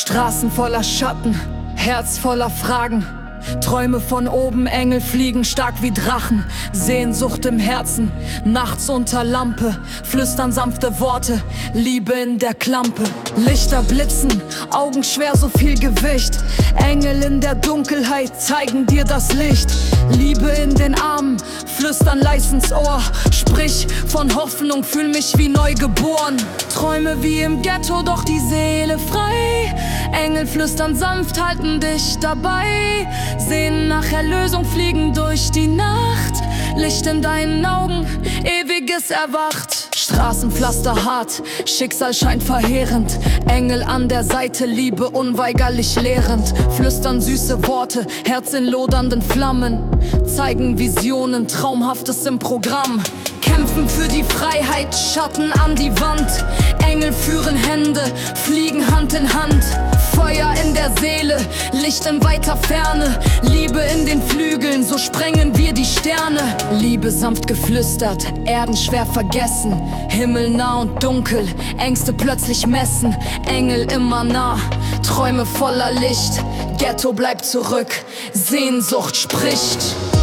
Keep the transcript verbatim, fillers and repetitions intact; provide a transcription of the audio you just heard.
Straßen voller Schatten, Herz voller Fragen. Träume von oben, Engel fliegen stark wie Drachen. Sehnsucht im Herzen, nachts unter Lampe. Flüstern sanfte Worte, Liebe in der Klampe. Lichter blitzen, Augen schwer, so viel Gewicht. Engel in der Dunkelheit zeigen dir das Licht. Liebe in den Armen, flüstern leis ins Ohr. Sprich von Hoffnung, fühl mich wie neu geboren. Träume wie im Ghetto, doch die Seele frei. Engel flüstern sanft, halten dich dabei. Sehnen nach Erlösung, fliegen durch die Nacht. Licht in deinen Augen, ewiges erwacht. Straßenpflaster hart, Schicksal scheint verheerend. Engel an der Seite, Liebe unweigerlich lehrend. Flüstern süße Worte, Herz in lodernden Flammen. Zeigen Visionen, Traumhaftes im Programm. Kämpfen für die Freiheit, Schatten an die Wand. Engel führen Hände, fliegen Hand in Hand. Feuer in der Seele, Licht in weiter Ferne. Liebe in den Flügeln, so sprengen wir die Sterne. Liebe sanft geflüstert, Erden schwer vergessen. Himmel nah und dunkel, Ängste plötzlich messen. Engel immer nah, Träume voller Licht. Ghetto bleibt zurück, Sehnsucht spricht.